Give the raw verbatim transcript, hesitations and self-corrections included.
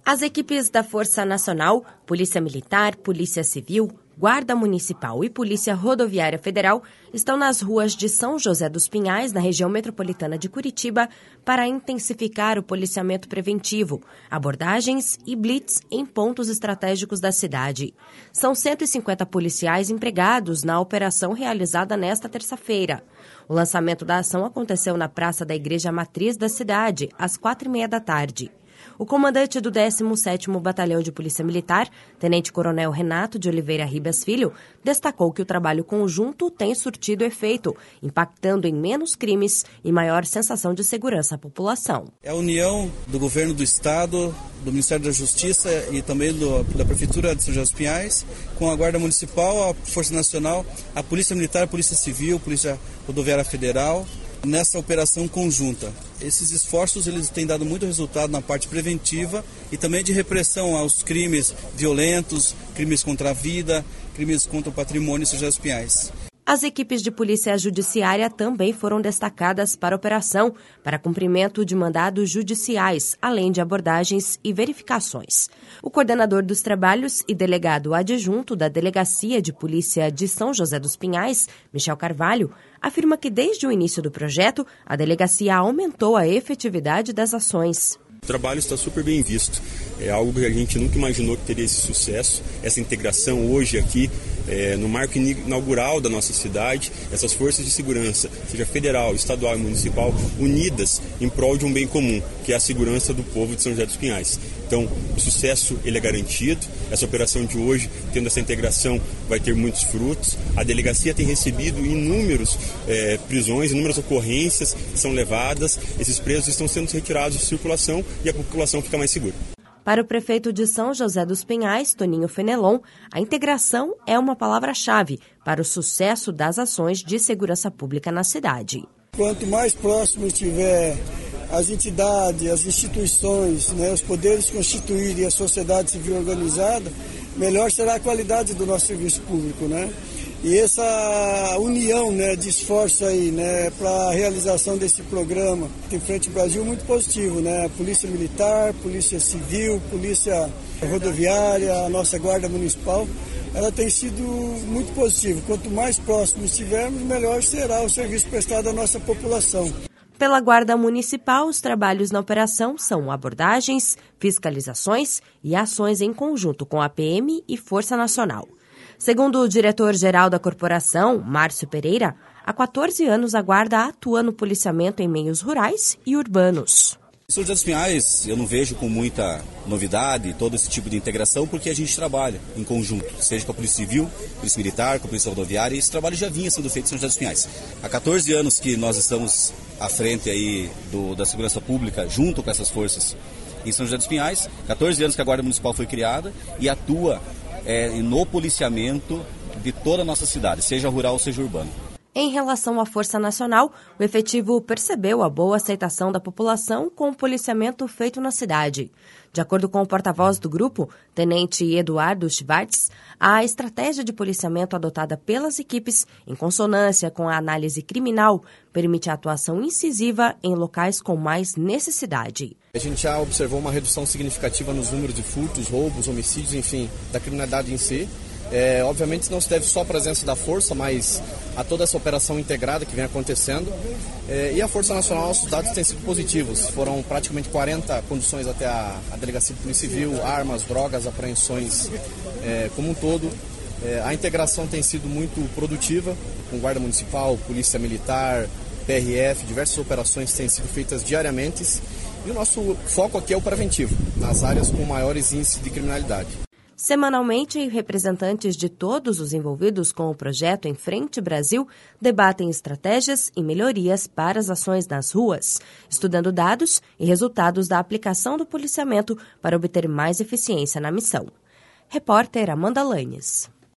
As equipes da Força Nacional, Polícia Militar, Polícia Civil, Guarda Municipal e Polícia Rodoviária Federal estão nas ruas de São José dos Pinhais, na região metropolitana de Curitiba, para intensificar o policiamento preventivo, abordagens e blitz em pontos estratégicos da cidade. São cento e cinquenta policiais empregados na operação realizada nesta terça-feira. O lançamento da ação aconteceu na Praça da Igreja Matriz da cidade, às quatro e meia da tarde. O comandante do décimo sétimo Batalhão de Polícia Militar, Tenente-Coronel Renato de Oliveira Ribas Filho, destacou que o trabalho conjunto tem surtido efeito, impactando em menos crimes e maior sensação de segurança à população. É a união do governo do Estado, do Ministério da Justiça e também do, da Prefeitura de São José dos Pinhais, com a Guarda Municipal, a Força Nacional, a Polícia Militar, a Polícia Civil, a Polícia Rodoviária Federal, nessa operação conjunta. Esses esforços eles têm dado muito resultado na parte preventiva e também de repressão aos crimes violentos, crimes contra a vida, crimes contra o patrimônio em São José dos Pinhais. As equipes de polícia judiciária também foram destacadas para a operação, para cumprimento de mandados judiciais, além de abordagens e verificações. O coordenador dos trabalhos e delegado adjunto da Delegacia de Polícia de São José dos Pinhais, Michel Carvalho, afirma que desde o início do projeto, a delegacia aumentou a efetividade das ações. O trabalho está super bem visto, é algo que a gente nunca imaginou que teria esse sucesso, essa integração hoje aqui é, no marco inaugural da nossa cidade, essas forças de segurança, seja federal, estadual e municipal, unidas em prol de um bem comum, que é a segurança do povo de São José dos Pinhais. Então, o sucesso ele é garantido, essa operação de hoje, tendo essa integração, vai ter muitos frutos. A delegacia tem recebido inúmeras é, prisões, inúmeras ocorrências que são levadas, esses presos estão sendo retirados de circulação e a população fica mais segura. Para o prefeito de São José dos Pinhais, Toninho Fenelon, a integração é uma palavra-chave para o sucesso das ações de segurança pública na cidade. Quanto mais próximo estiver as entidades, as instituições, né, os poderes constituídos e a sociedade civil organizada, melhor será a qualidade do nosso serviço público, né? E essa união, né, de esforço aí, né, para a realização desse programa em frente ao Brasil muito positivo, né? Polícia Militar, Polícia Civil, Polícia Rodoviária, a nossa Guarda Municipal, ela tem sido muito positiva. Quanto mais próximo estivermos, melhor será o serviço prestado à nossa população. Pela Guarda Municipal, os trabalhos na operação são abordagens, fiscalizações e ações em conjunto com a P M e Força Nacional. Segundo o diretor-geral da corporação, Márcio Pereira, há quatorze anos a Guarda atua no policiamento em meios rurais e urbanos. Em São José dos Pinhais eu não vejo com muita novidade todo esse tipo de integração, porque a gente trabalha em conjunto, seja com a Polícia Civil, Polícia Militar, com a Polícia Rodoviária, e esse trabalho já vinha sendo feito em São José dos Pinhais. Há quatorze anos que nós estamos à frente aí do, da segurança pública, junto com essas forças em São José dos Pinhais, quatorze anos que a Guarda Municipal foi criada e atua é, no policiamento de toda a nossa cidade, seja rural, seja urbano. Em relação à Força Nacional, o efetivo percebeu a boa aceitação da população com o policiamento feito na cidade. De acordo com o porta-voz do grupo, Tenente Eduardo Schwartz, a estratégia de policiamento adotada pelas equipes, em consonância com a análise criminal, permite a atuação incisiva em locais com mais necessidade. A gente já observou uma redução significativa nos números de furtos, roubos, homicídios, enfim, da criminalidade em si. É, obviamente não se deve só à presença da força, mas a toda essa operação integrada que vem acontecendo. É, e a Força Nacional, os dados têm sido positivos. Foram praticamente quarenta conduções até a, a Delegacia de Polícia Civil, armas, drogas, apreensões é, como um todo. É, a integração tem sido muito produtiva, com Guarda Municipal, Polícia Militar, P R F, diversas operações têm sido feitas diariamente. E o nosso foco aqui é o preventivo, nas áreas com maiores índices de criminalidade. Semanalmente, representantes de todos os envolvidos com o projeto Em Frente Brasil debatem estratégias e melhorias para as ações nas ruas, estudando dados e resultados da aplicação do policiamento para obter mais eficiência na missão. Repórter Amanda Lanes.